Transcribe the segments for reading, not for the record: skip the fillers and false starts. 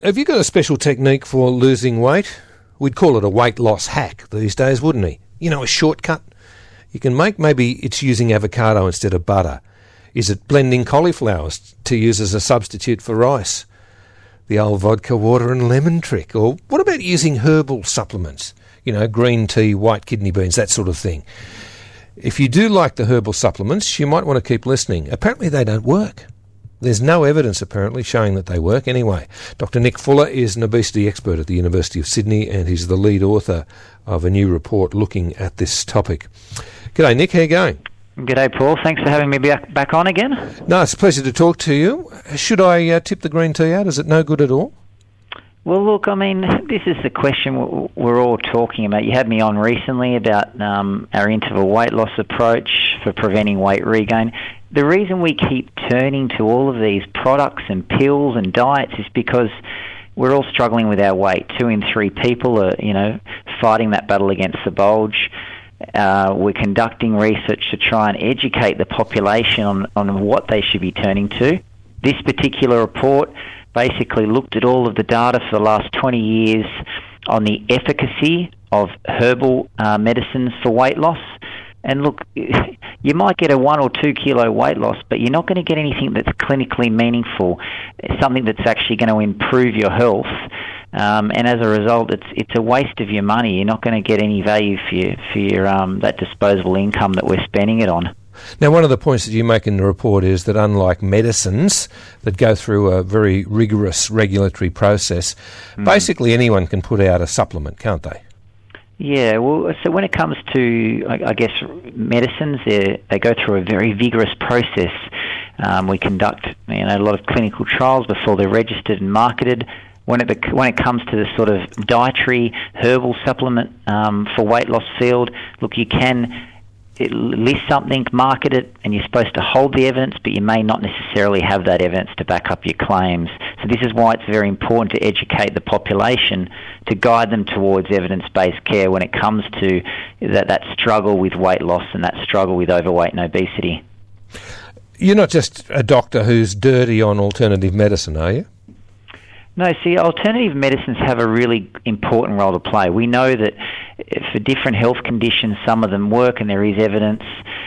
Have you got a special technique for losing weight? We'd call it a weight loss hack these days, wouldn't we? You know, a shortcut you can make. Maybe it's using avocado instead of butter. Is it blending cauliflowers to use as a substitute for rice? The old vodka, water and lemon trick. Or what about using herbal supplements? You know, green tea, white kidney beans, that sort of thing. If you do like the herbal supplements, you might want to keep listening. Apparently they don't work. There's no evidence, apparently, showing that they work anyway. Dr. Nick Fuller is an obesity expert at the University of Sydney, and he's the lead author of a new report looking at this topic. G'day, Nick. How you going? G'day, Paul. Thanks for having me back on again. No, it's a pleasure to talk to you. Should I tip the green tea out? Is it no good at all? Well, look, I mean, this is the question we're all talking about. You had me on recently about our interval weight loss approach for preventing weight regain. The reason we keep turning to all of these products and pills and diets is because we're all struggling with our weight. 2 in 3 people are, fighting that battle against the bulge. We're conducting research to try and educate the population on what they should be turning to. This particular report basically looked at all of the data for the last 20 years on the efficacy of herbal medicines for weight loss. And look, you might get a 1 or 2 kilo weight loss, but you're not going to get anything that's clinically meaningful, something that's actually going to improve your health. And as a result, it's a waste of your money. You're not going to get any value for your that disposable income that we're spending it on. Now, one of the points that you make in the report is that unlike medicines that go through a very rigorous regulatory process, basically anyone can put out a supplement, can't they? Yeah, well, so when it comes to, I guess, medicines, they go through a very vigorous process. We conduct a lot of clinical trials before they're registered and marketed. When it comes to the sort of dietary herbal supplement for weight loss field, look, you can list something, market it, and you're supposed to hold the evidence, but you may not necessarily have that evidence to back up your claims. So this is why it's very important to educate the population to guide them towards evidence-based care when it comes to that struggle with weight loss and that struggle with overweight and obesity. You're not just a doctor who's dirty on alternative medicine, are you? No, see, alternative medicines have a really important role to play. We know that for different health conditions, some of them work, and there is evidence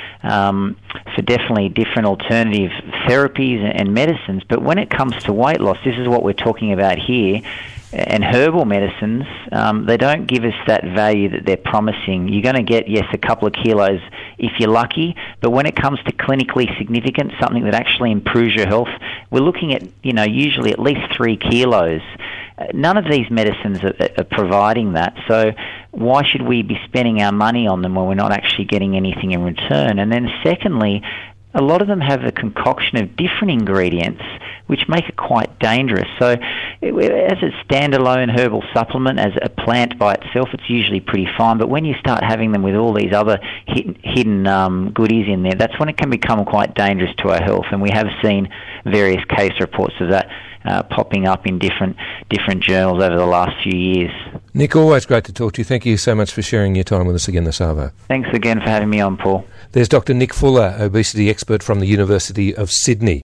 for definitely different alternative therapies and medicines. But when it comes to weight loss, this is what we're talking about here. And herbal medicines, they don't give us that value that they're promising. You're going to get, yes, a couple of kilos if you're lucky, but when it comes to clinically significant, something that actually improves your health, we're looking at, usually at least 3 kilos. None of these medicines are providing that, so why should we be spending our money on them when we're not actually getting anything in return? And then secondly, a lot of them have a concoction of different ingredients which make it quite dangerous. So as a standalone herbal supplement, as a plant by itself, it's usually pretty fine. But when you start having them with all these other hidden goodies in there, that's when it can become quite dangerous to our health. And we have seen various case reports of that popping up in different journals over the last few years. Nick, always great to talk to you. Thank you so much for sharing your time with us again this Arvo. Thanks again for having me on, Paul. There's Dr. Nick Fuller, obesity expert from the University of Sydney.